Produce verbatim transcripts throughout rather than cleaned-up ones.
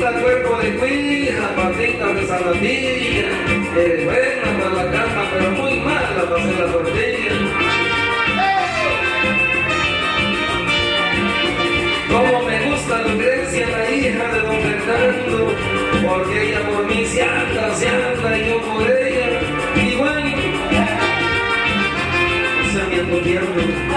gusta cuerpo de cuija, patitas de saladilla. Eres buena para la cama, pero muy mala para hacer la tortilla. Como me gusta Lucrecia, la hija de don Fernando, porque ella por mí se anda, se anda, y yo por ella. Y bueno, se me ando tierno.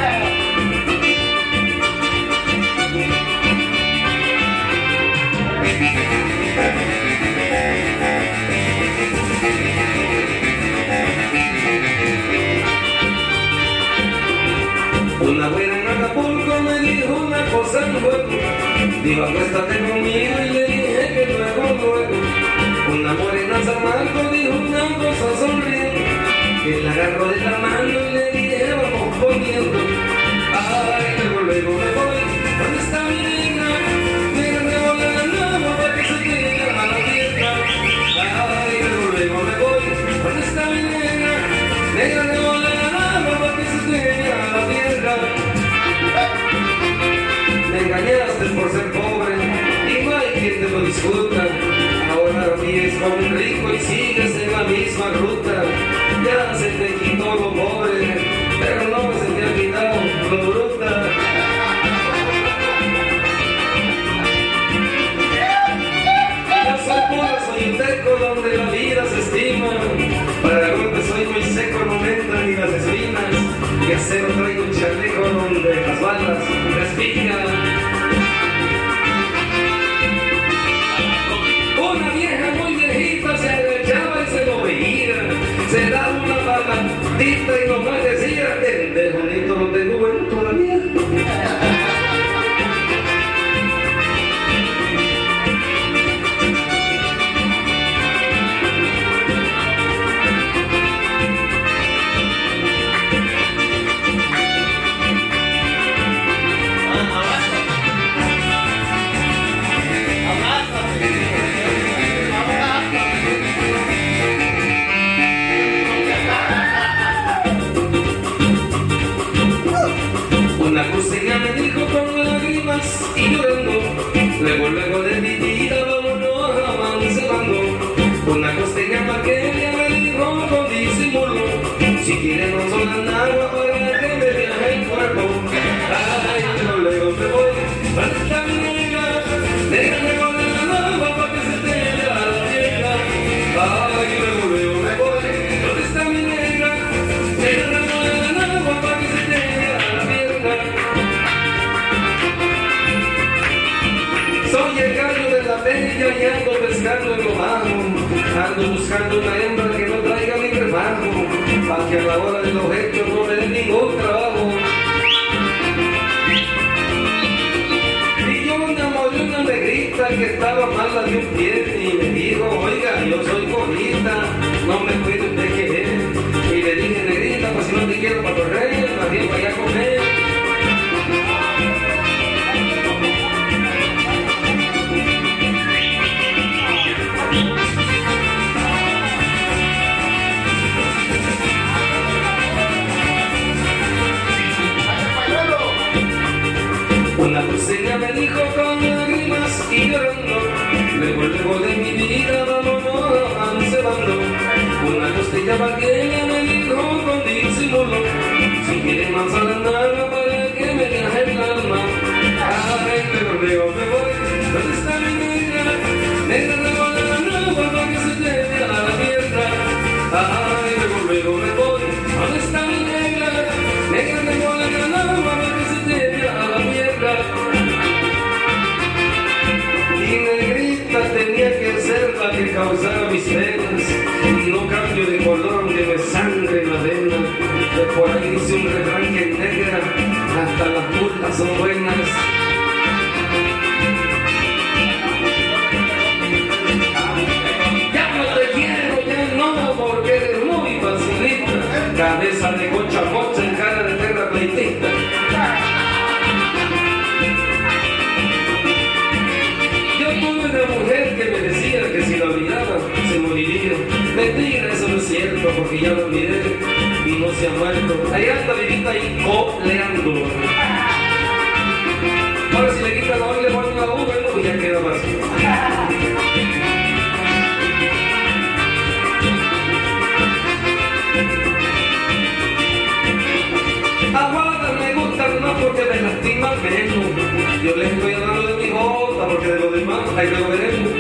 Una buena en Acapulco me dijo una cosa en juego. Digo, acuéstate conmigo, y le dije que luego, luego. Una morena en San Marcos dijo una cosa sonriendo, que la agarró de la mano y le dije, vamos poniendo. Ay, luego, luego me voy. ¿Dónde está mi negra? Déjame volar la lava para que se quede a la tierra. Ay, luego, luego me voy. ¿Dónde está mi negra? Déjame volar la lava para que se quede a la tierra. Me engañaste por ser pobre y no hay quien te lo discuta. Ahora vives como un rico y sigues en la misma ruta. Ya se te quitó lo pobre, pero no se te ha quitado lo bruta. Yo soy pura, soy un teco donde la vida se estima. Para el golpe soy muy seco, no me entran ni las espinas. Y acero traigo un chaleco donde las balas respiran. Una vieja muy viejita se agachaba y se lo veía. Se daba una paladita y nomás decía, el de bonito lo tengo en todavía. Una costeña me dijo con lágrimas y llorando, luego, luego de mi vida vámonos avanzando. Una costeña maqueña me dijo con disimulo, si quiere no son agua para que me viaje el cuerpo. Ay, luego, luego me voy, falta mi negra, déjame poner la lava para que se te vea la tierra. Ay, luego, luego me voy, ¿dónde está mi negra? Déjame poner la lava para que se te vea la tierra. Soy el gallo de la bella y ando pescando en lo bajo. Ando buscando una hembra que no traiga mi rebajo, para que a la hora de los hechos no me den ningún trabajo. Y yo me enamoré de una negrita que estaba mala de un pie y me dijo, oiga, yo soy cojita, no me puede usted querer. Y le dije, negrita, pues si no te quiero para correr, más bien para allá a comer. Una costeña me dijo con lágrimas y llorando, luego, luego de mi vida vámonos avanzando. Una costeña vaqueña me dijo con disimulo, si quiere más a la nada para que me viaje el alma. Ay, luego, luego me voy, ¿dónde está mi negra? Negra, luego de la nueva para que se lleve a la tierra. Ay, luego, luego me voy, ¿dónde está mi negra? Negra, luego de la nueva para que se lleve a la tierra. Y negrita tenía que ser la que causara mis penas, y no cambio de color aunque me sangre la vena. De por ahí dice un refrán que en negra hasta las putas son buenas. Ya no te quiero, ya no, porque eres muy facilita. Cabeza de concha mocha en cara de perra pleitista. Una mujer que me decía que si la olvidaba se moriría. Mentira, eso no es cierto, porque ya lo olvidé y no se ha muerto. Ahí anda vivita ahí coleando. Ahora si le quita la O y le pone la U, bueno, pues ya queda vacío. ahí luego veremos.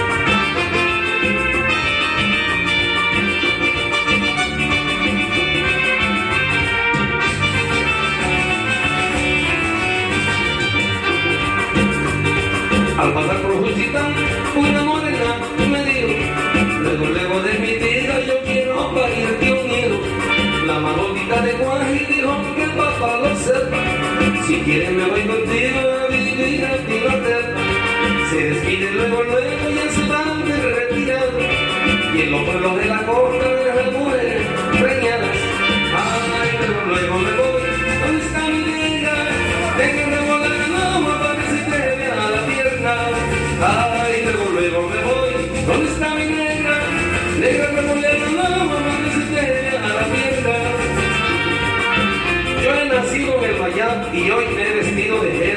Al pasar por Juchitán, una morena me dijo, luego, luego de mi vida yo quiero parirte un hijo. La mamolita de Guaji dijo que el papá lo sepa, si quieres me voy contigo a vivir a Inglaterra. Se despide luego, luego y se van de retirado, y en los pueblos de la costa de las mujeres preñadas. Ay, luego, luego me voy, ¿dónde está mi negra? Tengo que volar la loma para que se te vea la pierna. Ay, luego, luego me voy, ¿dónde está mi negra? Negra que volar la loma para que se te vea la pierna. Yo he nacido en el Mayab y hoy me he vestido de